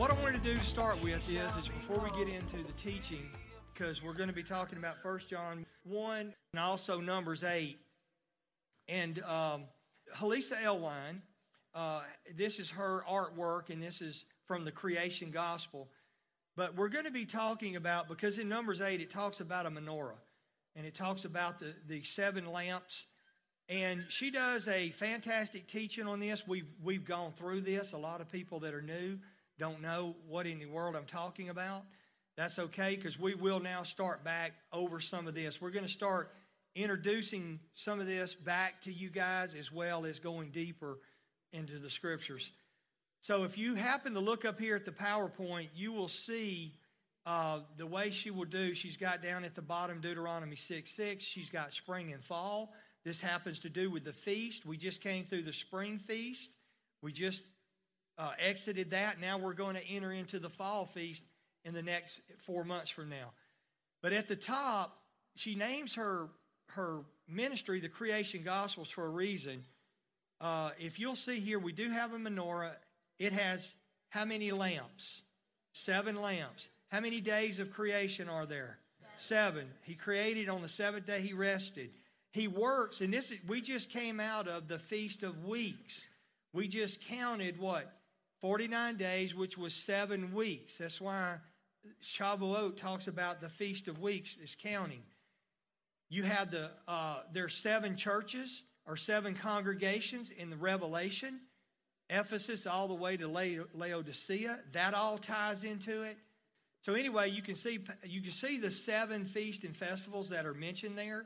What I wanted to do to start with is before we get into the teaching, because we're going to be talking about 1 John 1 and also Numbers 8. And Halisa Elwine, this is her artwork, and this is from the Creation Gospel. But we're going to be talking about, because in Numbers 8 it talks about a menorah, and it talks about the 7 lamps. And she does a fantastic teaching on this. We've gone through this. A lot of people that are new don't know what in the world I'm talking about. That's okay, because we will now start back over some of this. We're going to start introducing some of this back to you guys, as well as going deeper into the scriptures. So if you happen to look up here at the PowerPoint, you will see the way she will do. She's got down at the bottom Deuteronomy 6:6. She's got spring and fall. This happens to do with the feast. We just came through the spring feast. We just exited that. Now we're going to enter into the fall feast in the next 4 months from now. But at the top, she names her ministry the Creation Gospels for a reason. If you'll see here, we do have a menorah. It has how many lamps? 7 lamps. How many days of creation are there? 7. He created on the 7th day. He rested. He works, and we just came out of the Feast of Weeks. We just counted what? 49 days, which was 7 weeks. That's why Shavuot talks about the Feast of Weeks is counting. You have there's 7 churches or 7 congregations in the Revelation. Ephesus all the way to Laodicea. That all ties into it. So anyway, you can see the 7 feasts and festivals that are mentioned there.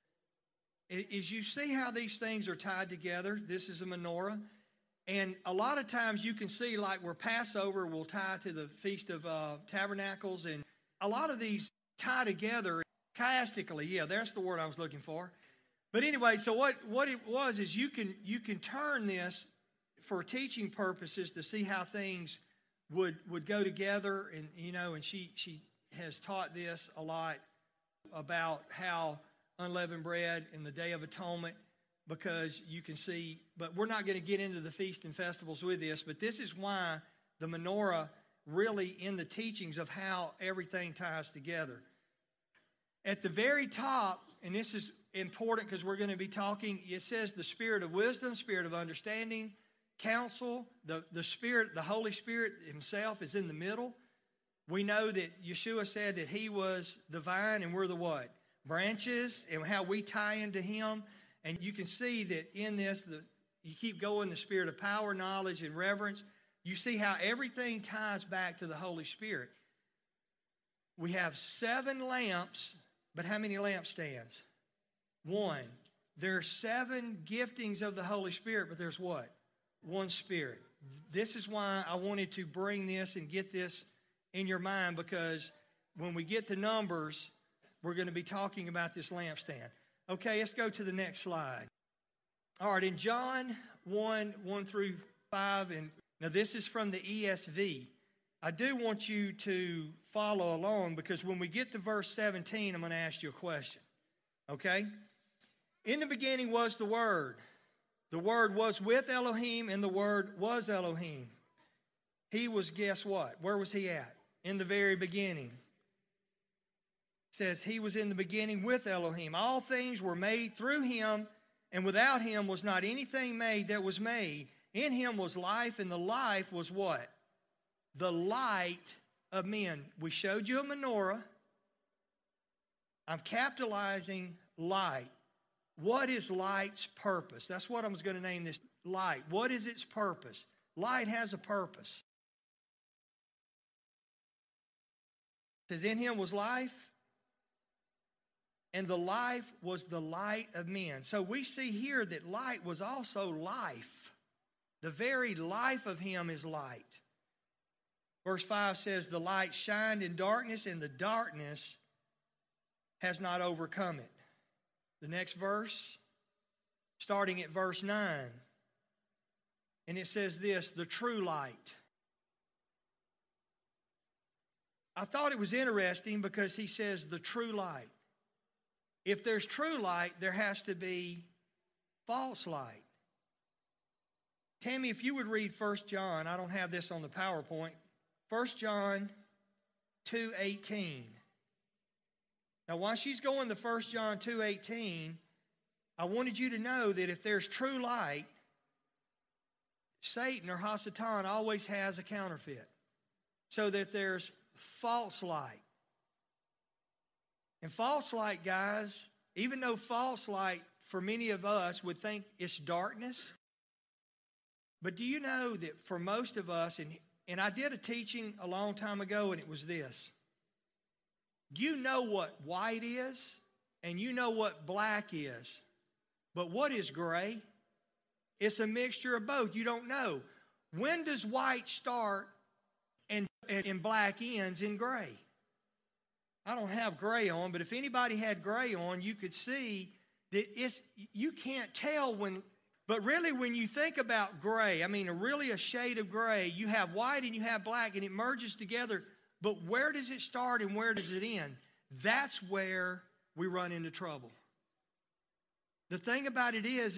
As you see how these things are tied together, this is a menorah. And a lot of times you can see, like where Passover will tie to the Feast of Tabernacles, and a lot of these tie together chiastically. Yeah, that's the word I was looking for. But anyway, so what it was is you can turn this for teaching purposes to see how things would go together, and and she has taught this a lot about how unleavened bread and the Day of Atonement, because you can see, but we're not going to get into the feast and festivals with this, but this is why the menorah really in the teachings of how everything ties together. At the very top, and this is important because we're going to be talking, it says the spirit of wisdom, spirit of understanding, counsel, the Spirit, the Holy Spirit himself is in the middle. We know that Yeshua said that he was the vine and we're the what? Branches, and how we tie into him. And you can see that in this, you keep going, the spirit of power, knowledge, and reverence. You see how everything ties back to the Holy Spirit. We have 7 lamps, but how many lampstands? 1. There are 7 giftings of the Holy Spirit, but there's what? 1 Spirit. This is why I wanted to bring this and get this in your mind, because when we get to Numbers, we're going to be talking about this lampstand. Okay, let's go to the next slide. All right, in John 1 through 5, and now this is from the ESV. I do want you to follow along, because when we get to verse 17, I'm going to ask you a question. Okay? In the beginning was the Word. The Word was with Elohim, and the Word was Elohim. He was, guess what? Where was he at? In the very beginning. It says he was in the beginning with Elohim. All things were made through him, and without him was not anything made that was made. In him was life, and the life was what? The light of men. We showed you a menorah. I'm capitalizing light. What is light's purpose? That's what I was going to name this, light. What is its purpose? Light has a purpose. It says in him was life, and the life was the light of men. So we see here that light was also life. The very life of him is light. Verse 5 says, the light shined in darkness, and the darkness has not overcome it. The next verse, starting at verse 9. And it says this, the true light. I thought it was interesting because he says the true light. If there's true light, there has to be false light. Tammy, if you would read 1 John, I don't have this on the PowerPoint. 1 John 2:18. Now, while she's going to 1 John 2:18, I wanted you to know that if there's true light, Satan or Hasatan always has a counterfeit. So that there's false light. And false light, guys, even though false light for many of us would think it's darkness, but do you know that for most of us, and I did a teaching a long time ago, and it was this. You know what white is, and you know what black is. But what is gray? It's a mixture of both. You don't know. When does white start and black ends in gray? I don't have gray on, but if anybody had gray on, you could see that you can't tell when. But really, when you think about gray, I mean, really a shade of gray, you have white and you have black, and it merges together. But where does it start and where does it end? That's where we run into trouble. The thing about it is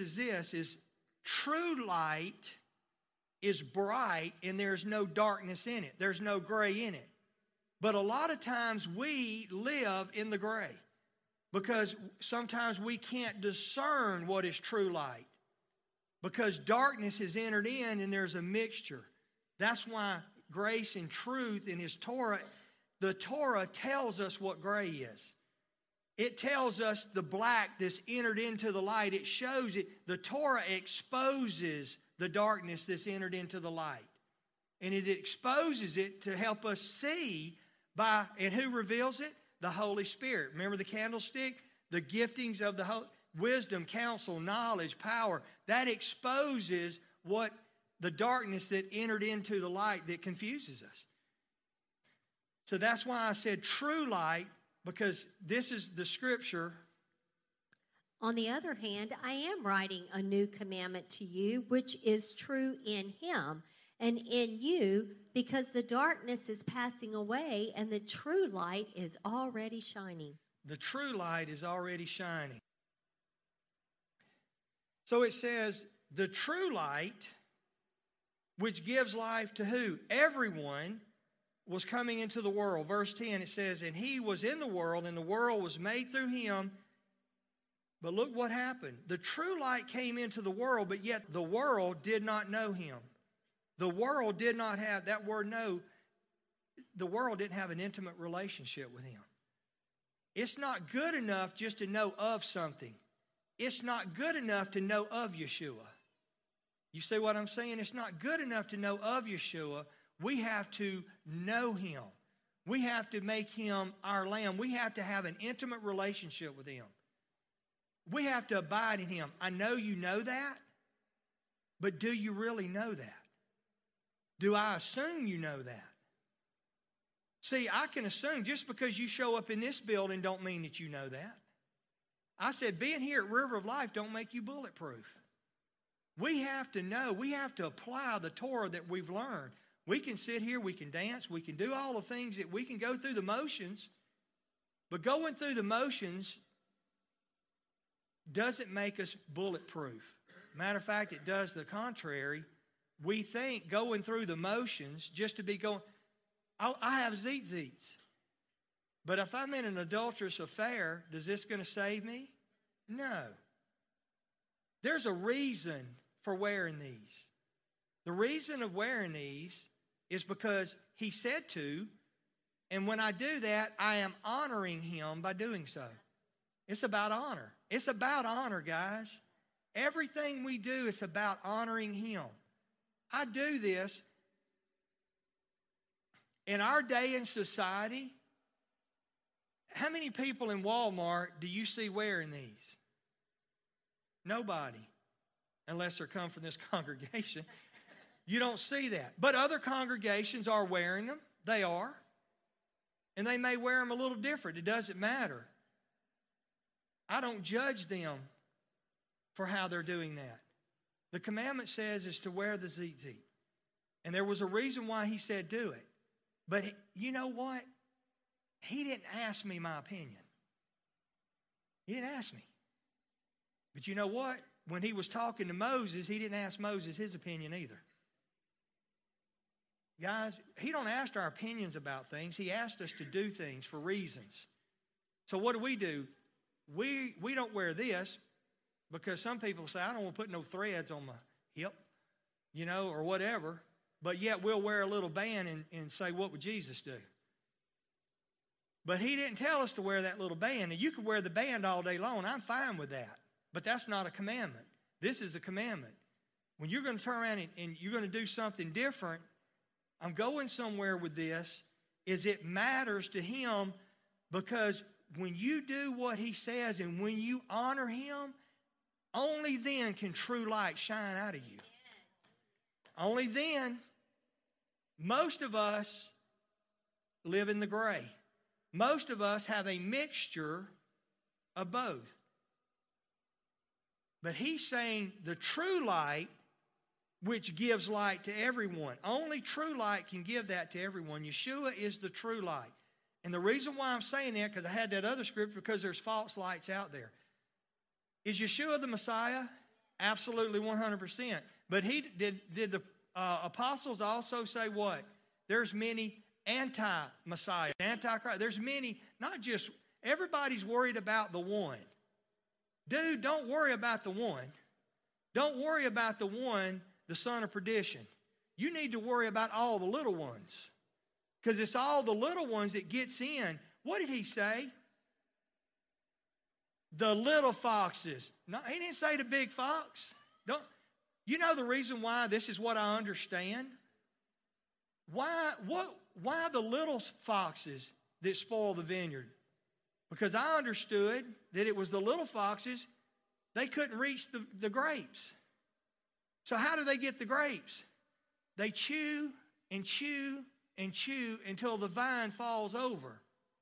true light is bright and there's no darkness in it. There's no gray in it. But a lot of times we live in the gray because sometimes we can't discern what is true light because darkness has entered in and there's a mixture. That's why grace and truth in His Torah, the Torah tells us what gray is. It tells us the black that's entered into the light. It shows it. The Torah exposes the darkness that's entered into the light. And it exposes it to help us see and who reveals it? The Holy Spirit. Remember the candlestick? The giftings of the wisdom, counsel, knowledge, power. That exposes what the darkness that entered into the light that confuses us. So that's why I said true light, because this is the scripture. On the other hand, I am writing a new commandment to you, which is true in Him and in you, because the darkness is passing away and the true light is already shining. The true light is already shining. So it says, the true light, which gives life to who? Everyone was coming into the world. Verse 10, it says, and He was in the world, and the world was made through Him. But look what happened. The true light came into the world, but yet the world did not know Him. The world did not have, that word know, the world didn't have an intimate relationship with Him. It's not good enough just to know of something. It's not good enough to know of Yeshua. You see what I'm saying? It's not good enough to know of Yeshua. We have to know Him. We have to make Him our Lamb. We have to have an intimate relationship with Him. We have to abide in Him. I know you know that, but do you really know that? Do I assume you know that? See, I can assume just because you show up in this building don't mean that you know that. I said being here at River of Life don't make you bulletproof. We have to know. We have to apply the Torah that we've learned. We can sit here, we can dance, we can do all the things that we can go through the motions, but going through the motions doesn't make us bulletproof. Matter of fact, it does the contrary. We think going through the motions just to be going, I have zeets. But if I'm in an adulterous affair, is this going to save me? No. There's a reason for wearing these. The reason of wearing these is because He said to, and when I do that, I am honoring Him by doing so. It's about honor. It's about honor, guys. Everything we do is about honoring Him. I do this. In our day in society, how many people in Walmart do you see wearing these? Nobody, unless they're come from this congregation. You don't see that. But other congregations are wearing them. They are. And they may wear them a little different. It doesn't matter. I don't judge them for how they're doing that. The commandment says is to wear the tzitzit. And there was a reason why He said do it. But you know what? He didn't ask me my opinion. He didn't ask me. But you know what? When He was talking to Moses, He didn't ask Moses his opinion either. Guys, he don't ask our opinions about things. He asked us to do things for reasons. So what do? We don't wear this because some people say, I don't want to put no threads on my hip, or whatever. But yet we'll wear a little band and say, what would Jesus do? But he didn't tell us to wear that little band. And you can wear the band all day long. I'm fine with that. But that's not a commandment. This is a commandment. When you're going to turn around and you're going to do something different, I'm going somewhere with this, is it matters to him because when you do what he says and when you honor him, only then can true light shine out of you. Only then. Most of us live in the gray. Most of us have a mixture of both. But he's saying the true light, which gives light to everyone. Only true light can give that to everyone. Yeshua is the true light. And the reason why I'm saying that, because I had that other scripture, because there's false lights out there. Is Yeshua the Messiah? Absolutely 100%. But did the apostles also say what? There's many anti-Messiahs, anti-Christ. There's many, not just, everybody's worried about the one. Dude, don't worry about the one. Don't worry about the one, the son of perdition. You need to worry about all the little ones. Because it's all the little ones that gets in. What did he say? The little foxes. No, he didn't say the big fox. You know the reason why this is what I understand? Why the little foxes that spoil the vineyard? Because I understood that it was the little foxes, they couldn't reach the grapes. So how do they get the grapes? They chew and chew and chew until the vine falls over.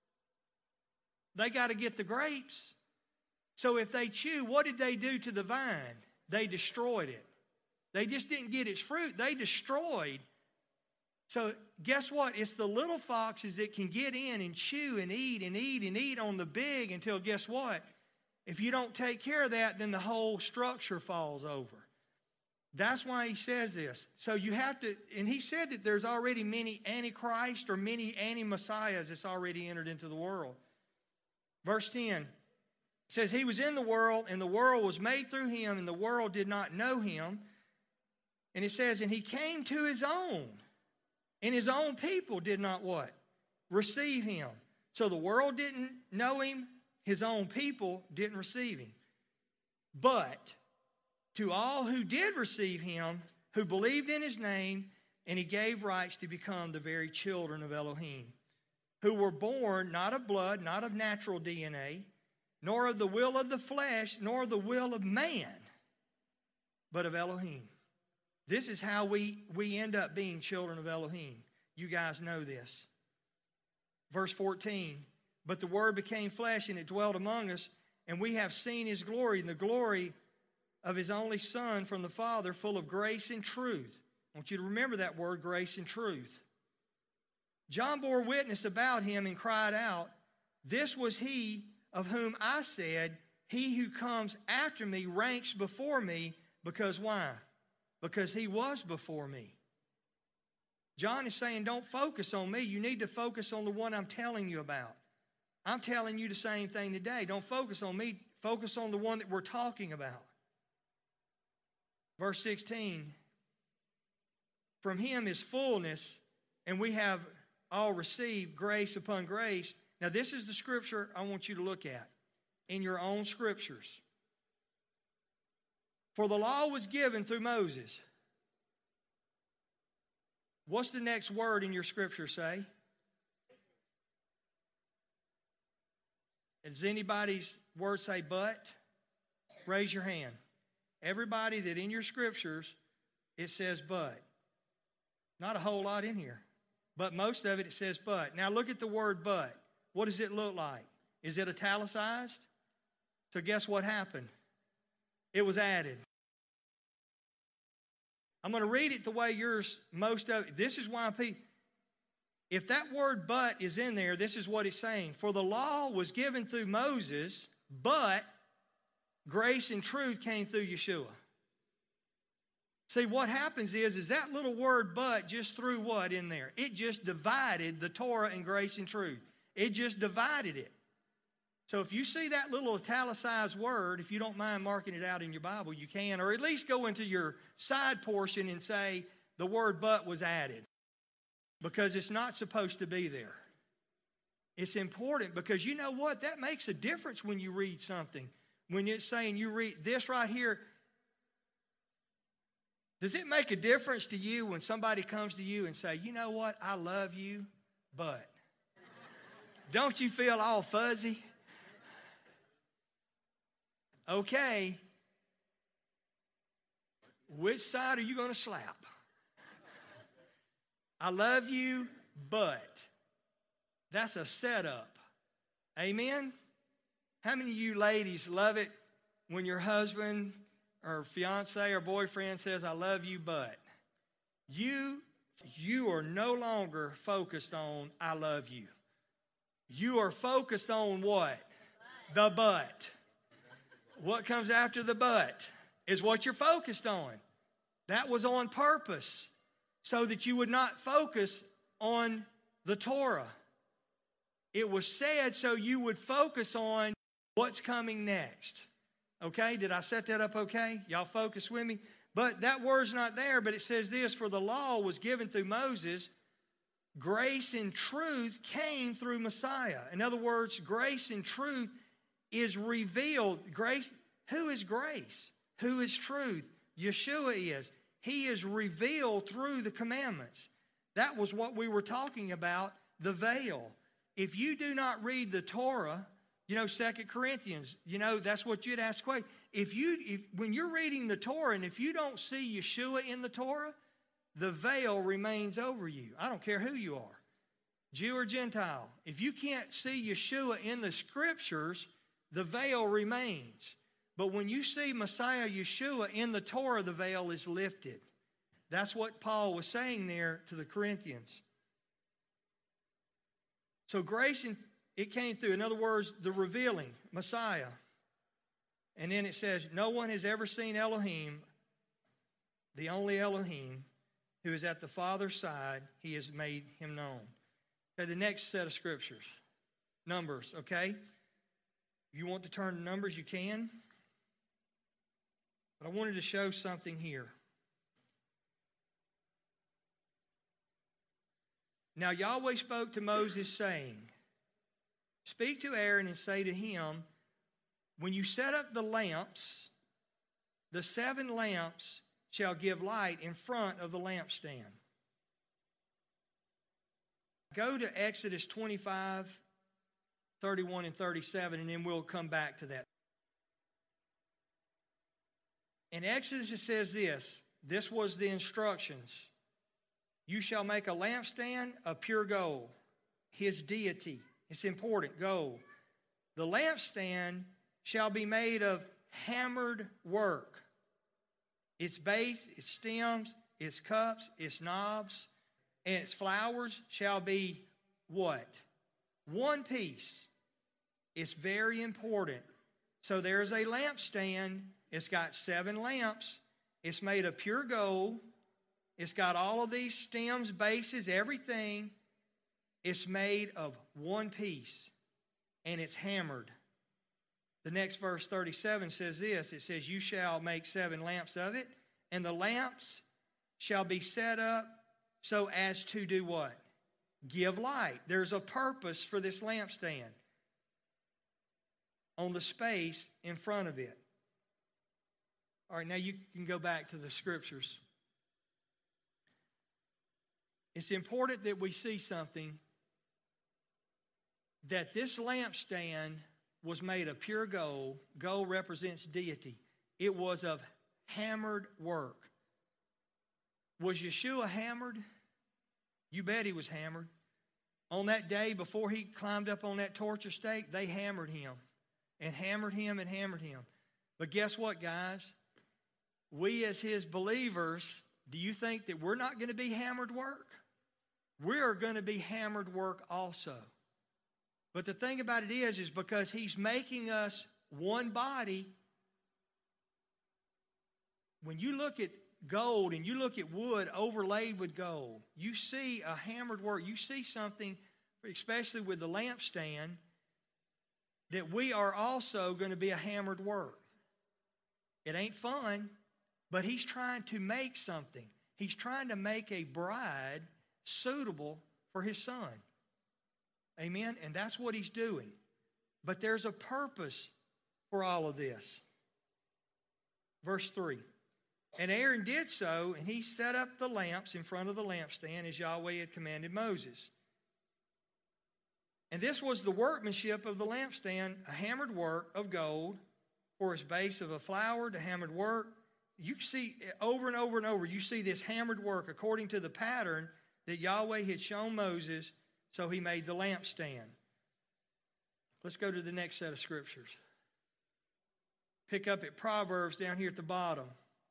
They got to get the grapes. So if they chew, what did they do to the vine? They destroyed it. They just didn't get its fruit. They destroyed. So guess what? It's the little foxes that can get in and chew and eat and eat and eat on the big until guess what? If you don't take care of that, then the whole structure falls over. That's why he says this. So you have to, and he said that there's already many antichrist or many anti-messiahs that's already entered into the world. Verse 10 says, he was in the world and the world was made through him and the world did not know him. And it says, and he came to his own. And his own people did not what? Receive him. So the world didn't know him. His own people didn't receive him. But to all who did receive him, who believed in his name, and he gave rights to become the very children of Elohim, who were born not of blood, not of natural DNA, nor of the will of the flesh, nor the will of man, but of Elohim. This is how we end up being children of Elohim. You guys know this. Verse 14, but the Word became flesh and it dwelt among us, and we have seen his glory, and the glory of his only Son from the Father, full of grace and truth. I want you to remember that word, grace and truth. John bore witness about him and cried out, this was he of whom I said, he who comes after me ranks before me, because why? Because he was before me. John is saying, don't focus on me. You need to focus on the one I'm telling you about. I'm telling you the same thing today. Don't focus on me. Focus on the one that we're talking about. Verse 16, from him is fullness, and we have all received grace upon grace. Now this is the scripture I want you to look at in your own scriptures. For the law was given through Moses. What's the next word in your scripture say? Does anybody's word say but? Raise your hand. Everybody that in your scriptures, it says but. Not a whole lot in here. But most of it says but. Now look at the word but. What does it look like? Is it italicized? So guess what happened? It was added. I'm going to read it the way yours, most of it. This is why if that word but is in there, this is what it's saying. For the law was given through Moses, but grace and truth came through Yeshua. See, what happens is that little word but just threw what in there? It just divided the Torah and grace and truth. It just divided it. So if you see that little italicized word, if you don't mind marking it out in your Bible, you can, or at least go into your side portion and say the word but was added, because it's not supposed to be there. It's important because you know what? That makes a difference when you read something. When it's saying you read this right here, does it make a difference to you when somebody comes to you and say, you know what? I love you, but don't you feel all fuzzy? Okay, which side are you going to slap? I love you, but that's a setup. Amen? How many of you ladies love it when your husband or fiance or boyfriend says, I love you, but you are no longer focused on I love you. You are focused on what? The but. What comes after the but is what you're focused on. That was on purpose so that you would not focus on the Torah. It was said so you would focus on what's coming next. Okay, did I set that up okay? Y'all focus with me? But that word's not there, but it says this, for the law was given through Moses. Grace and truth came through Messiah. In other words, grace and truth is revealed. Grace, who is grace? Who is truth? Yeshua is. He is revealed through the commandments. That was what we were talking about, the veil. If you do not read the Torah, 2 Corinthians, that's what you'd ask. When you're reading the Torah and if you don't see Yeshua in the Torah, the veil remains over you. I don't care who you are, Jew or Gentile. If you can't see Yeshua in the Scriptures, the veil remains. But when you see Messiah Yeshua in the Torah, the veil is lifted. That's what Paul was saying there to the Corinthians. So grace, it came through. In other words, the revealing, Messiah. And then it says, no one has ever seen Elohim, the only Elohim, who is at the Father's side. He has made him known. Okay, the next set of scriptures. Numbers, okay? If you want to turn to Numbers, you can. But I wanted to show something here. Now Yahweh spoke to Moses, saying, speak to Aaron and say to him, when you set up the lamps, the 7 lamps shall give light in front of the lampstand. Go to Exodus 25, 31 and 37, and then we'll come back to that. In Exodus it says this. This was the instructions. You shall make a lampstand of pure gold, his deity. It's important, gold. The lampstand shall be made of hammered work. Its base, its stems, its cups, its knobs, and its flowers shall be what? One piece. It's very important. So there's a lampstand. It's got 7 lamps. It's made of pure gold. It's got all of these stems, bases, everything. It's made of one piece, and it's hammered. The next verse 37 says this. It says, you shall make 7 lamps of it, and the lamps shall be set up so as to do what? Give light. There's a purpose for this lampstand on the space in front of it. All right, now you can go back to the scriptures. It's important that we see something, that this lampstand was made of pure gold. Gold represents deity. It was of hammered work. Was Yeshua hammered? You bet he was hammered. On that day before he climbed up on that torture stake, they hammered him and hammered him and hammered him. But guess what, guys? We as his believers, do you think that we're not going to be hammered work? We are going to be hammered work also. But the thing about it is because he's making us one body. When you look at gold and you look at wood overlaid with gold, you see a hammered work. You see something, especially with the lampstand, that we are also going to be a hammered work. It ain't fun, but he's trying to make something. He's trying to make a bride suitable for his son. Amen? And that's what he's doing. But there's a purpose for all of this. Verse 3. And Aaron did so, and he set up the lamps in front of the lampstand as Yahweh had commanded Moses. And this was the workmanship of the lampstand, a hammered work of gold for its base of a flower to hammered work. You see over and over and over, you see this hammered work according to the pattern that Yahweh had shown Moses, so he made the lampstand. Let's go to the next set of scriptures. Pick up at Proverbs down here at the bottom.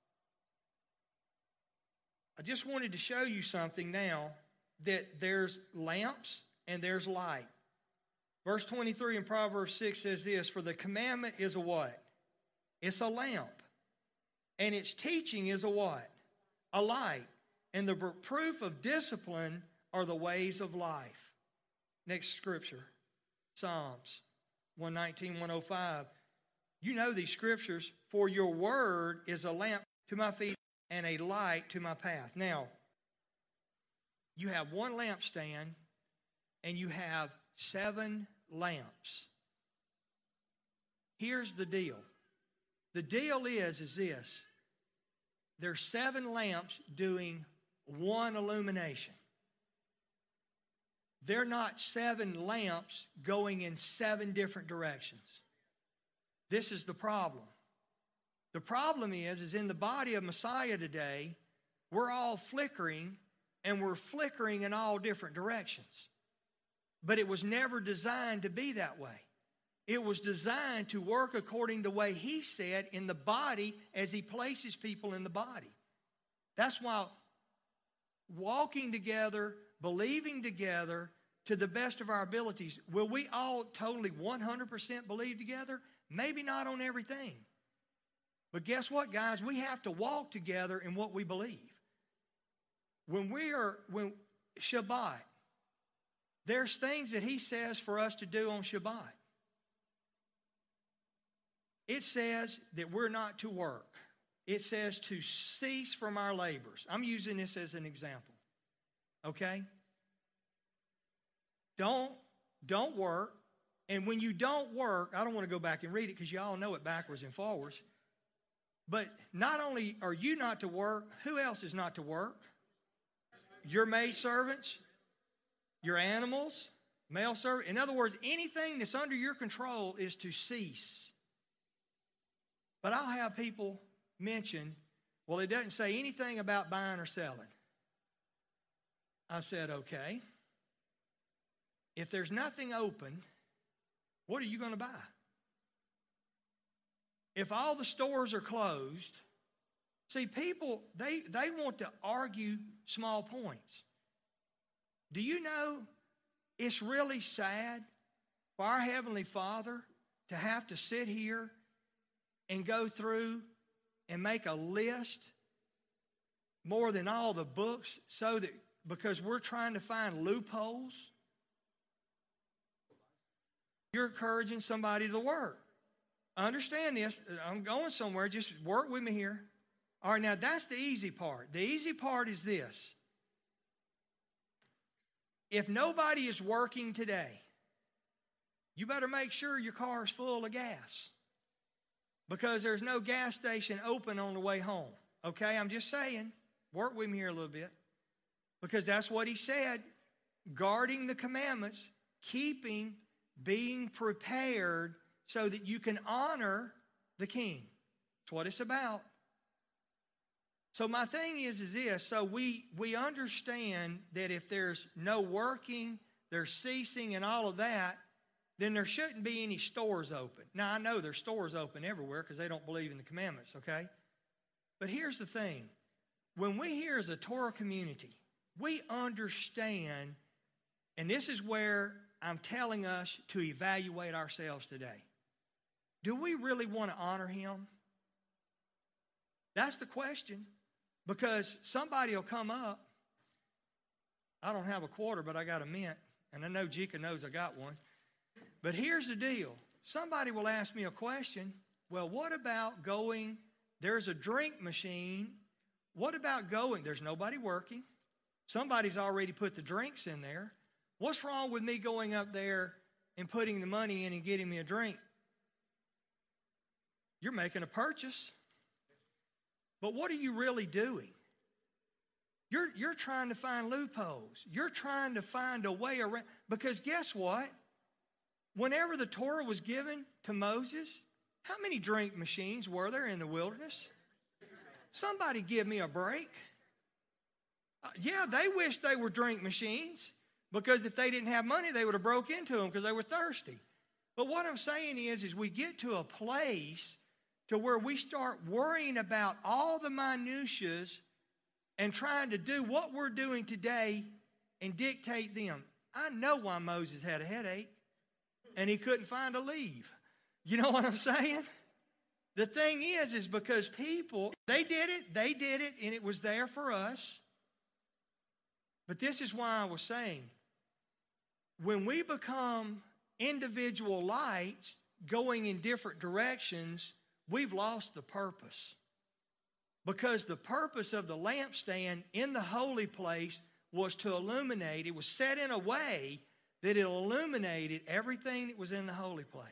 I just wanted to show you something now, that there's lamps and there's light. Verse 23 in Proverbs 6 says this, for the commandment is a what? It's a lamp. And its teaching is a what? A light. And the proof of discipline are the ways of life. Next scripture, Psalms 119, 105. You know these scriptures. For your word is a lamp to my feet and a light to my path. Now, you have one lampstand and you have 7 lamps. Here's the deal. The deal is this. There's 7 lamps doing one illumination. They're not 7 lamps going in 7 different directions. This is the problem. The problem is in the body of Messiah today, we're all flickering, and we're flickering in all different directions. But it was never designed to be that way. It was designed to work according to the way he said in the body as he places people in the body. That's why walking together, believing together to the best of our abilities, will we all totally 100% believe together? Maybe not on everything. But guess what, guys? We have to walk together in what we believe. When Shabbat, there's things that he says for us to do on Shabbat. It says that we're not to work. It says to cease from our labors. I'm using this as an example. Okay? Don't work. And when you don't work, I don't want to go back and read it because you all know it backwards and forwards. But not only are you not to work, who else is not to work? Your maidservants, your animals, male servant. In other words, anything that's under your control is to cease. But I'll have people mention, well, it doesn't say anything about buying or selling. I said, okay. If there's nothing open, what are you going to buy? If all the stores are closed, see, people, they want to argue small points. Do you know it's really sad for our Heavenly Father to have to sit here and go through and make a list more than all the books so that because we're trying to find loopholes? You're encouraging somebody to work. Understand this. I'm going somewhere. Just work with me here. All right, now that's the easy part. The easy part is this. If nobody is working today, you better make sure your car is full of gas because there's no gas station open on the way home. Okay, I'm just saying, work with me here a little bit because that's what he said, guarding the commandments, being prepared so that you can honor the king. That's what it's about. So my thing is this. So we understand that if there's no working, there's ceasing and all of that, then there shouldn't be any stores open. Now, I know there's stores open everywhere because they don't believe in the commandments, okay? But here's the thing. When we here as a Torah community, we understand, and this is where I'm telling us to evaluate ourselves today. Do we really want to honor him? That's the question. Because somebody will come up. I don't have a quarter, but I got a mint. And I know Jika knows I got one. But here's the deal. Somebody will ask me a question. Well, what about going? There's a drink machine. What about going? There's nobody working. Somebody's already put the drinks in there. What's wrong with me going up there and putting the money in and getting me a drink? You're making a purchase. But what are you really doing? You're trying to find loopholes. You're trying to find a way around. Because guess what? Whenever the Torah was given to Moses, how many drink machines were there in the wilderness? Somebody give me a break. Yeah, they wish they were drink machines, because if they didn't have money, they would have broke into them because they were thirsty. But what I'm saying is we get to a place to where we start worrying about all the minutiae and trying to do what we're doing today and dictate them. I know why Moses had a headache and he couldn't find a leave. You know what I'm saying? The thing is because people, they did it, and it was there for us. But this is why I was saying, when we become individual lights going in different directions, we've lost the purpose. Because the purpose of the lampstand in the holy place was to illuminate. It was set in a way that it illuminated everything that was in the holy place.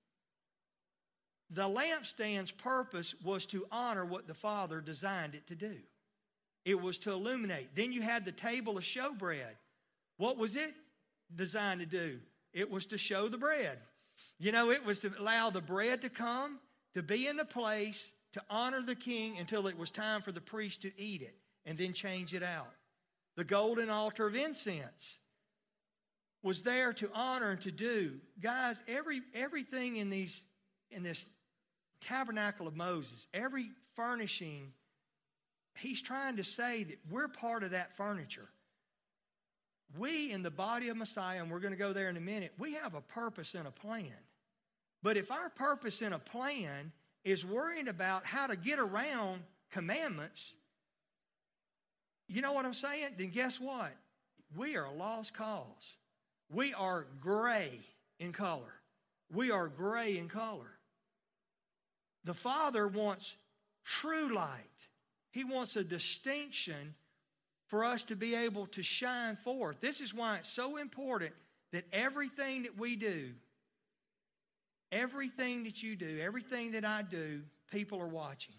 The lampstand's purpose was to honor what the Father designed it to do. It was to illuminate. Then you had the table of showbread. What was it designed to do? It was to show the bread. You know, it was to allow the bread to come, to be in the place, to honor the king until it was time for the priest to eat it and then change it out. The golden altar of incense was there to honor and to do. Guys, everything in this tabernacle of Moses, every furnishing, he's trying to say that we're part of that furniture. We in the body of Messiah, and we're going to go there in a minute, we have a purpose and a plan. But if our purpose and a plan is worrying about how to get around commandments, you know what I'm saying? Then guess what? We are a lost cause. We are gray in color. We are gray in color. The Father wants true light. He wants a distinction for us to be able to shine forth. This is why it's so important that everything that we do, everything that you do, everything that I do, people are watching.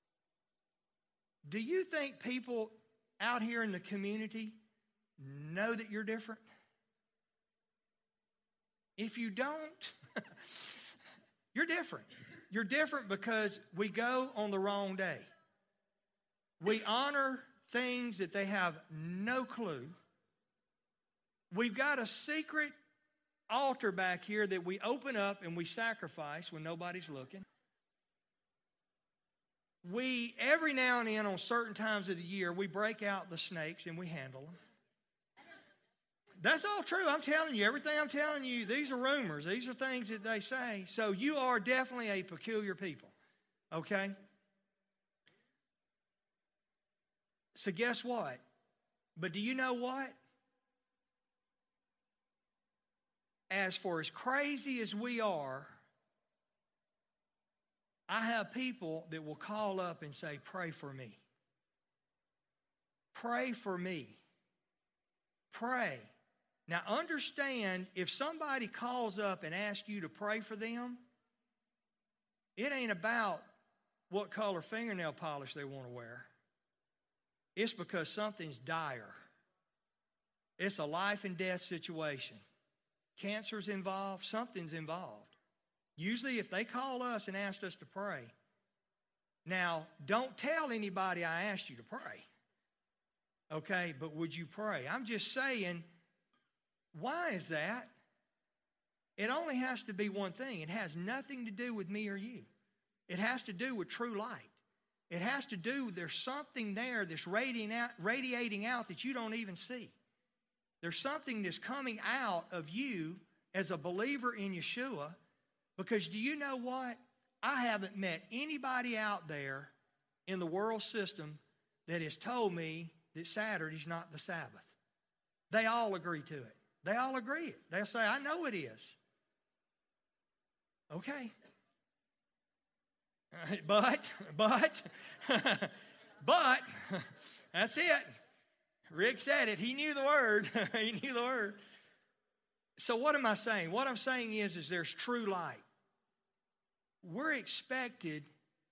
Do you think people out here in the community know that you're different? If you don't, you're different. You're different because we go on the wrong day. We honor things that they have no clue. We've got a secret altar back here that we open up and we sacrifice when nobody's looking. We, every now and then on certain times of the year, we break out the snakes and we handle them. That's all true. I'm telling you, everything I'm telling you, these are rumors. These are things that they say. So you are definitely a peculiar people, okay? So guess what? But do you know what? As crazy as we are, I have people that will call up and say, pray for me. Pray for me. Pray. Now understand, if somebody calls up and asks you to pray for them, it ain't about what color fingernail polish they want to wear. It's because something's dire. It's a life and death situation. Cancer's involved, something's involved. Usually if they call us and ask us to pray, now don't tell anybody I asked you to pray. Okay, but would you pray? I'm just saying, why is that? It only has to be one thing. It has nothing to do with me or you. It has to do with true light. It has to do with there's something there that's radiating out that you don't even see. There's something that's coming out of you as a believer in Yeshua, because do you know what? I haven't met anybody out there in the world system that has told me that Saturday's not the Sabbath. They all agree to it. They all agree it. They'll say, I know it is. Okay. But, that's it. Rick said it. He knew the word. He knew the word. So what am I saying? What I'm saying is there's true light. We're expected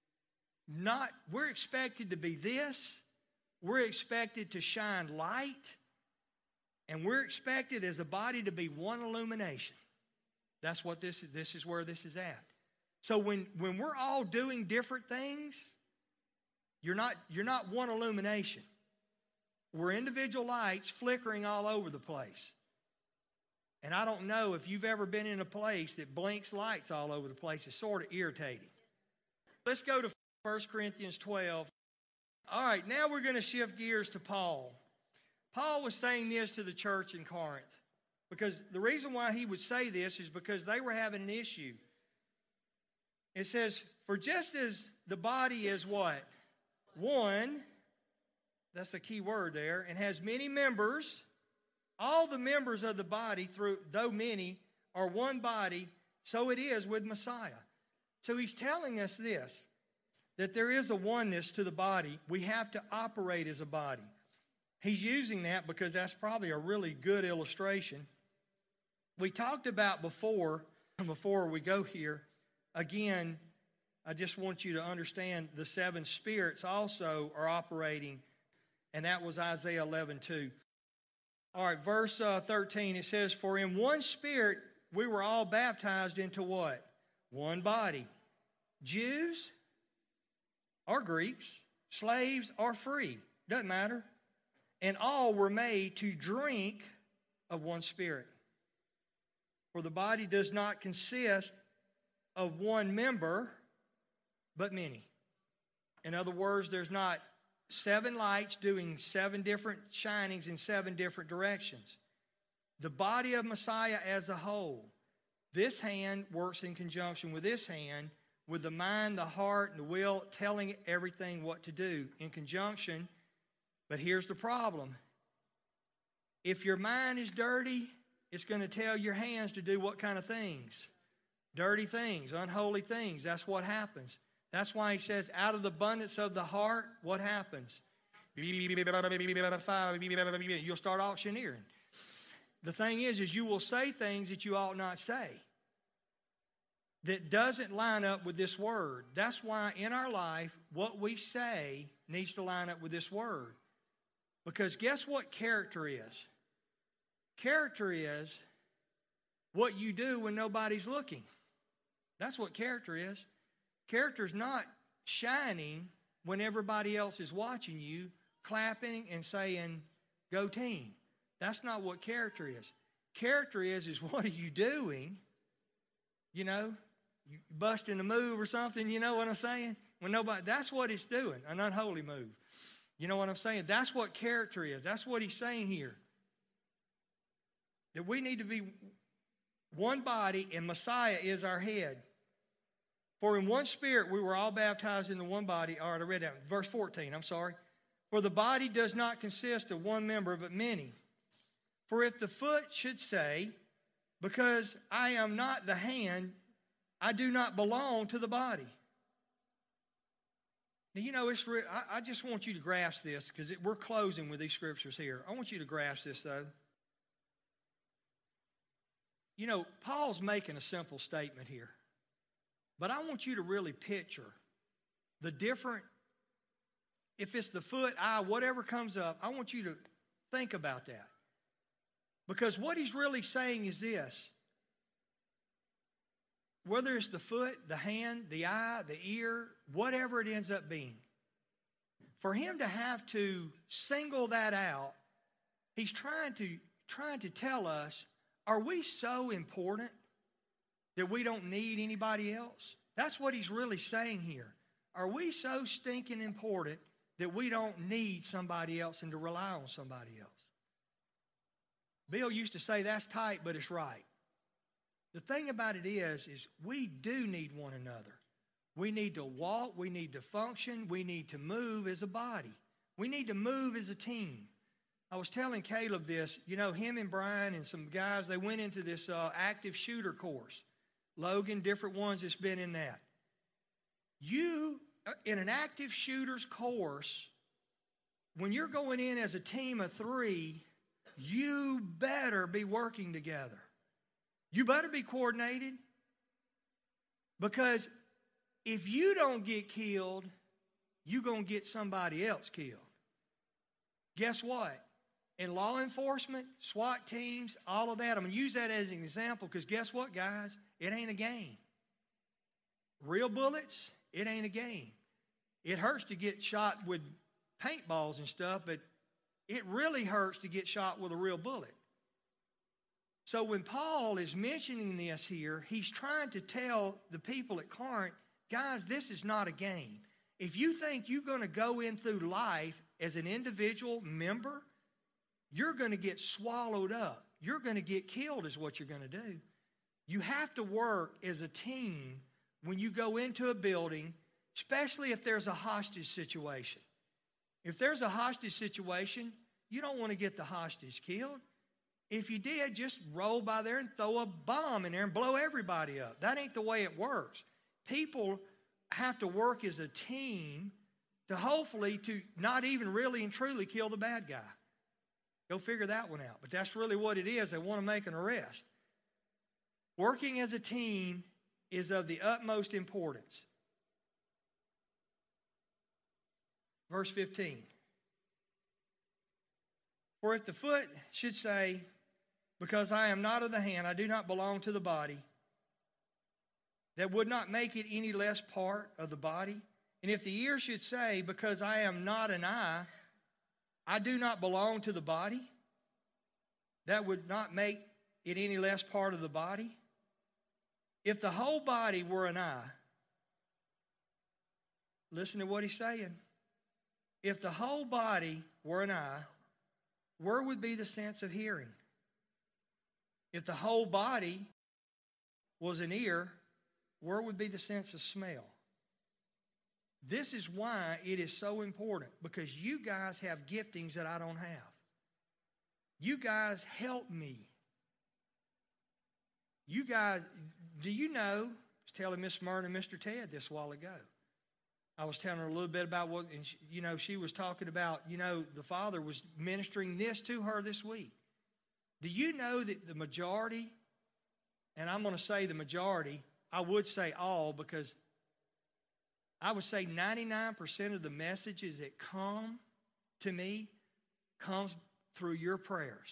to be this. We're expected to shine light. And we're expected as a body to be one illumination. That's what this is where this is at. So when we're all doing different things, you're not one illumination. We're individual lights flickering all over the place. And I don't know if you've ever been in a place that blinks lights all over the place. It's sort of irritating. Let's go to 1 Corinthians 12. All right, now we're going to shift gears to Paul. Paul was saying this to the church in Corinth. Because the reason why he would say this is because they were having an issue. It says, for just as the body is what? One. That's the key word there. And has many members. All the members of the body, though many, are one body. So it is with Messiah. So he's telling us this. That there is a oneness to the body. We have to operate as a body. He's using that because that's probably a really good illustration. We talked about before we go here, again, I just want you to understand the seven spirits also are operating, and that was Isaiah 11:2. All right, verse 13, it says, for in one spirit we were all baptized into what? One body. Jews or Greeks, slaves or free, doesn't matter. And all were made to drink of one spirit. For the body does not consist of one member, but many. In other words, there's not 7 lights doing 7 different shinings in 7 different directions. The body of Messiah as a whole, this hand works in conjunction with this hand, with the mind, the heart, and the will, telling everything what to do in conjunction. But here's the problem. If your mind is dirty, it's going to tell your hands to do what kind of things? Dirty things, unholy things. That's what happens. That's why he says, out of the abundance of the heart, what happens? You'll start auctioneering. The thing is you will say things that you ought not say. That doesn't line up with this word. That's why in our life, what we say needs to line up with this word. Because guess what character is? Character is what you do when nobody's looking. That's what character is. Character is not shining when everybody else is watching you, clapping and saying, go team. That's not what character is. Character is what are you doing? You know, you busting a move or something, you know what I'm saying? When nobody, that's what it's doing, an unholy move. You know what I'm saying? That's what character is. That's what he's saying here. That we need to be one body and Messiah is our head. For in one spirit we were all baptized into one body. All right, I read that. Verse 14, I'm sorry. For the body does not consist of one member, but many. For if the foot should say, because I am not the hand, I do not belong to the body. Now, you know, I just want you to grasp this because we're closing with these scriptures here. I want you to grasp this, though. You know, Paul's making a simple statement here. But I want you to really picture the different, if it's the foot, eye, whatever comes up, I want you to think about that. Because what he's really saying is this. Whether it's the foot, the hand, the eye, the ear, whatever it ends up being, for him to have to single that out, he's trying to tell us, are we so important that we don't need anybody else? That's what he's really saying here. Are we so stinking important that we don't need somebody else and to rely on somebody else? Bill used to say that's tight, but it's right. The thing about it is we do need one another. We need to walk, we need to function, we need to move as a body. We need to move as a team. I was telling Caleb this, him and Brian and some guys, they went into this active shooter course. Logan, different ones that's been in that. You, in an active shooters course, when you're going in as a team of 3, you better be working together. You better be coordinated. Because if you don't get killed, you're going to get somebody else killed. Guess what? In law enforcement, SWAT teams, all of that, I'm going to use that as an example because guess what, guys? It ain't a game. Real bullets, it ain't a game. It hurts to get shot with paintballs and stuff, but it really hurts to get shot with a real bullet. So when Paul is mentioning this here, he's trying to tell the people at Corinth, guys, this is not a game. If you think you're going to go in through life as an individual member, you're going to get swallowed up. You're going to get killed is what you're going to do. You have to work as a team when you go into a building, especially if there's a hostage situation. If there's a hostage situation, you don't want to get the hostage killed. If you did, just roll by there and throw a bomb in there and blow everybody up. That ain't the way it works. People have to work as a team to hopefully to not even really and truly kill the bad guy. Go figure that one out. But that's really what it is. They want to make an arrest. Working as a team is of the utmost importance. Verse 15. For if the foot should say, because I am not of the hand, I do not belong to the body, that would not make it any less part of the body. And if the ear should say, because I am not an eye, I do not belong to the body, that would not make it any less part of the body. If the whole body were an eye, listen to what he's saying. If the whole body were an eye, where would be the sense of hearing? If the whole body was an ear, where would be the sense of smell? This is why it is so important, because you guys have giftings that I don't have. You guys help me. You guys, do you know, I was telling Miss Myrna and Mr. Ted this a while ago. I was telling her a little bit about what, and she was talking about, the Father was ministering this to her this week. Do you know that the majority, and I'm going to say the majority, I would say all, because I would say 99% of the messages that come to me comes through your prayers.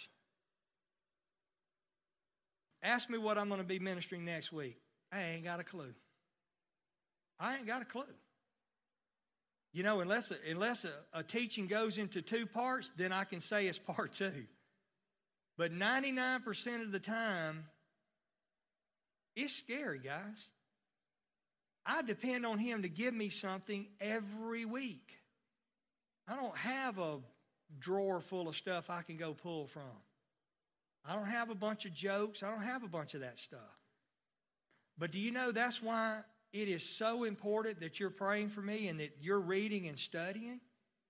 Ask me what I'm going to be ministering next week. I ain't got a clue. I ain't got a clue. Unless a teaching goes into 2 parts, then I can say it's part 2. But 99% of the time, it's scary, guys. I depend on Him to give me something every week. I don't have a drawer full of stuff I can go pull from. I don't have a bunch of jokes. I don't have a bunch of that stuff. But do you know that's why it is so important that you're praying for me and that you're reading and studying?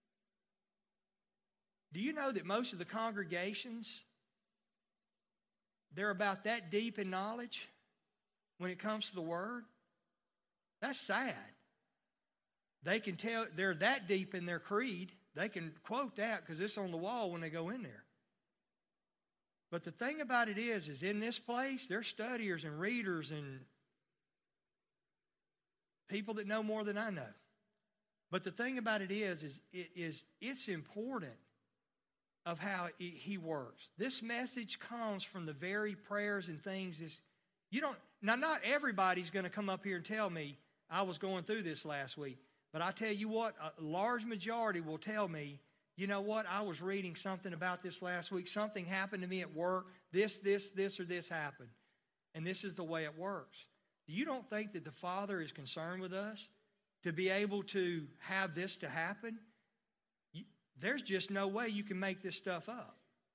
Do you know that most of the congregations, they're about that deep in knowledge when it comes to the Word? That's sad. They can tell they're that deep in their creed. They can quote that because it's on the wall when they go in there. But the thing about it is in this place, there's studiers and readers and people that know more than I know. But the thing about it is it's important of how He works. This message comes from the very prayers and things. Now, not everybody's going to come up here and tell me, I was going through this last week. But I tell you what, a large majority will tell me, you know what, I was reading something about this last week. Something happened to me at work. This, or this happened. And this is the way it works. You don't think that the Father is concerned with us to be able to have this to happen? There's just no way you can make this stuff up.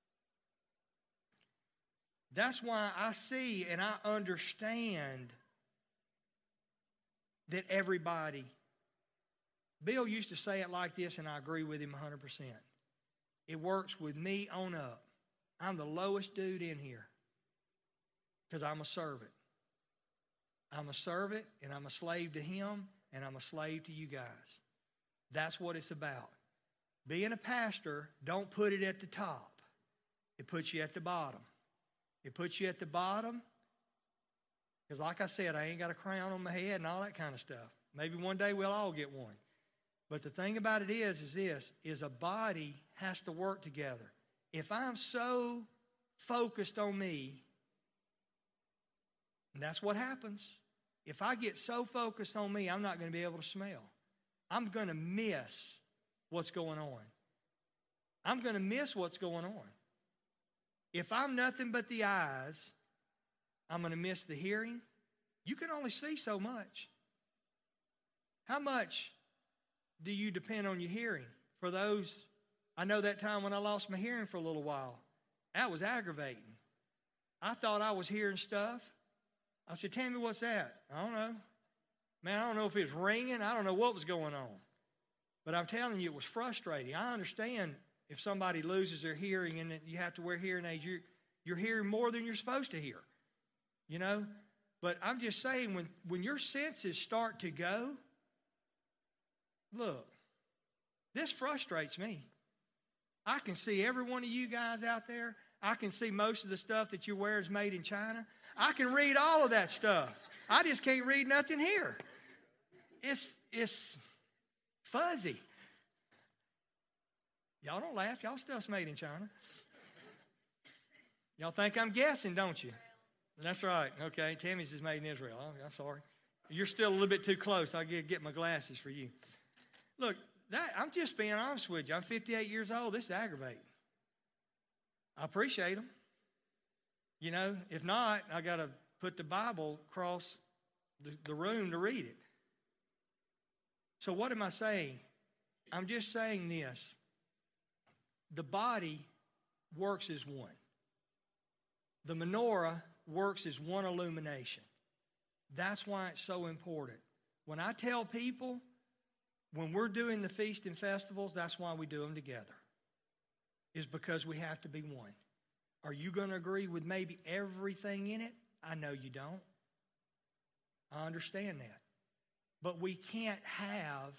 That's why I see and I understand that everybody Bill used to say it like this, and I agree with him 100%. It works with me on up. I'm the lowest dude in here because I'm a servant. I'm a servant, and I'm a slave to him, and I'm a slave to you guys. That's what it's about. Being a pastor, don't put it at the top. It puts you at the bottom. It puts you at the bottom because, like I said, I ain't got a crown on my head and all that kind of stuff. Maybe one day we'll all get one. But the thing about it is this, is a body has to work together. If I'm so focused on me, and that's what happens. If I get so focused on me, I'm not going to be able to smell. I'm going to miss what's going on. I'm going to miss what's going on. If I'm nothing but the eyes, I'm going to miss the hearing. You can only see so much. How much do you depend on your hearing? For those, I know that time when I lost my hearing for a little while, that was aggravating. I thought I was hearing stuff. I said, Tammy, what's that? I don't know. Man, I don't know if it was ringing. I don't know what was going on. But I'm telling you, it was frustrating. I understand if somebody loses their hearing and you have to wear hearing aids, you're hearing more than you're supposed to hear. You know? But I'm just saying, when your senses start to go, look, this frustrates me. I can see every one of you guys out there. I can see most of the stuff that you wear is made in China. I can read all of that stuff. I just can't read nothing here. It's fuzzy. Y'all don't laugh. Y'all stuff's made in China. Y'all think I'm guessing, don't you? That's right. Okay, Tammy's is made in Israel. Oh, I'm sorry. You're still a little bit too close. I'll get my glasses for you. Look, I'm just being honest with you. I'm 58 years old. This is aggravating. I appreciate them. You know, if not, I got to put the Bible across the room to read it. So what am I saying? I'm just saying this. The body works as one. The menorah works as one illumination. That's why it's so important. When I tell people, when we're doing the feast and festivals, that's why we do them together. Is because we have to be one. Are you going to agree with maybe everything in it? I know you don't. I understand that. But we can't have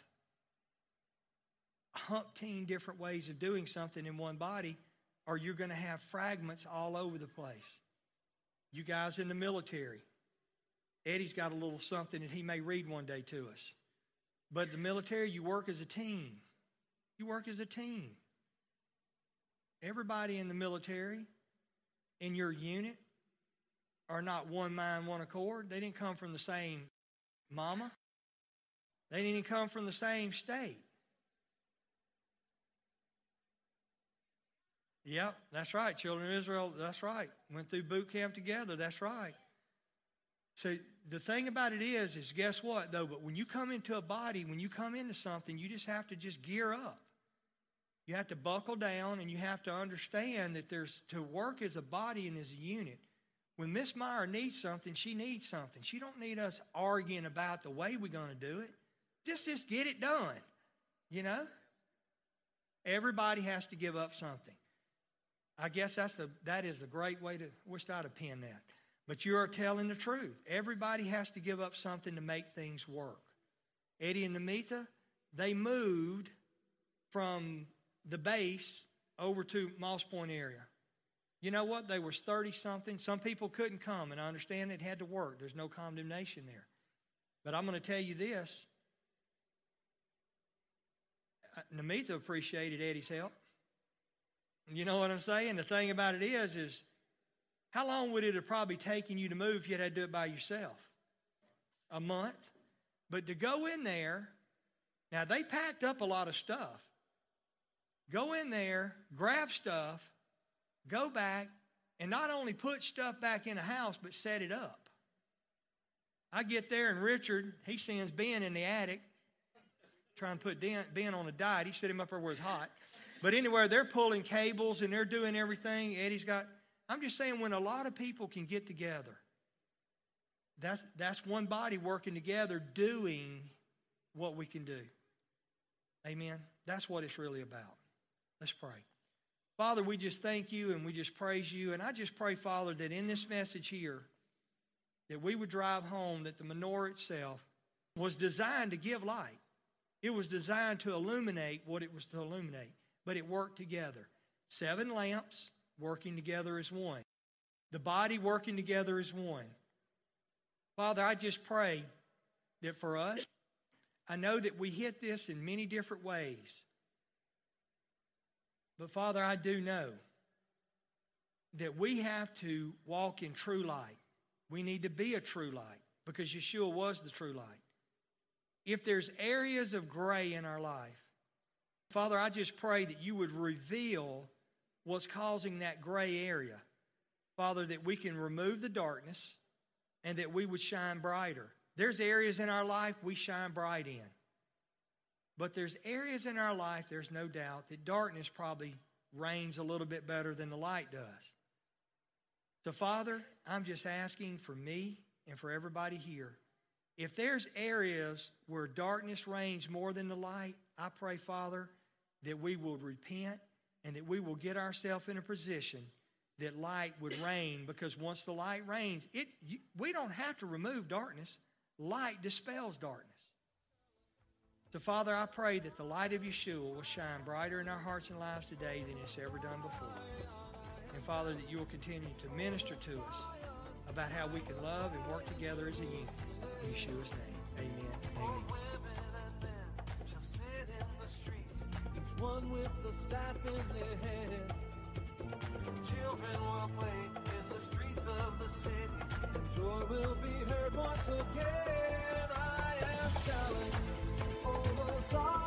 100 different ways of doing something in one body, or you're going to have fragments all over the place. You guys in the military, Eddie's got a little something that he may read one day to us. But the military, you work as a team. You work as a team. Everybody in the military, in your unit, are not one mind, one accord. They didn't come from the same mama. They didn't even come from the same state. Yep, that's right. Children of Israel, that's right. Went through boot camp together, that's right. So the thing about it is guess what, though? But when you come into a body, when you come into something, you just have to just gear up. You have to buckle down, and you have to understand that there's to work as a body and as a unit. When Miss Meyer needs something, she needs something. She don't need us arguing about the way we're going to do it. Just get it done, you know? Everybody has to give up something. I guess that is a great way to, wish I'd have penned that. But you are telling the truth. Everybody has to give up something to make things work. Eddie and Namitha, they moved from the base over to Moss Point area. You know what? They was 30-something. Some people couldn't come, and I understand it had to work. There's no condemnation there. But I'm going to tell you this. Namitha appreciated Eddie's help. You know what I'm saying? The thing about it is how long would it have probably taken you to move if you had to do it by yourself? A month? But to go in there, now they packed up a lot of stuff. Go in there, grab stuff, go back, and not only put stuff back in the house, but set it up. I get there, and Richard, he sends Ben in the attic, trying to put Ben on a diet. He set him up there where it's hot. But anyway, they're pulling cables, and they're doing everything. I'm just saying, when a lot of people can get together, that's one body working together doing what we can do. Amen. That's what it's really about. Let's pray. Father, we just thank you and we just praise you. And I just pray, Father, that in this message here, that we would drive home that the menorah itself was designed to give light. It was designed to illuminate what it was to illuminate, but it worked together. 7 lamps working together as one. The body working together as one. Father, I just pray that for us, I know that we hit this in many different ways. But Father, I do know that we have to walk in true light. We need to be a true light because Yeshua was the true light. If there's areas of gray in our life, Father, I just pray that you would reveal what's causing that gray area. Father, that we can remove the darkness and that we would shine brighter. There's areas in our life we shine bright in. But there's areas in our life, there's no doubt, that darkness probably reigns a little bit better than the light does. So, Father, I'm just asking for me and for everybody here, if there's areas where darkness reigns more than the light, I pray, Father, that we will repent and that we will get ourselves in a position that light would reign, because once the light reigns, we don't have to remove darkness. Light dispels darkness. So, Father, I pray that the light of Yeshua will shine brighter in our hearts and lives today than it's ever done before. And, Father, that you will continue to minister to us about how we can love and work together as a unit. In Yeshua's name, amen. Amen. Each one with the staff in their hand. Children will play in the streets of the city, and joy will be heard once again. I am challenged over sorrow.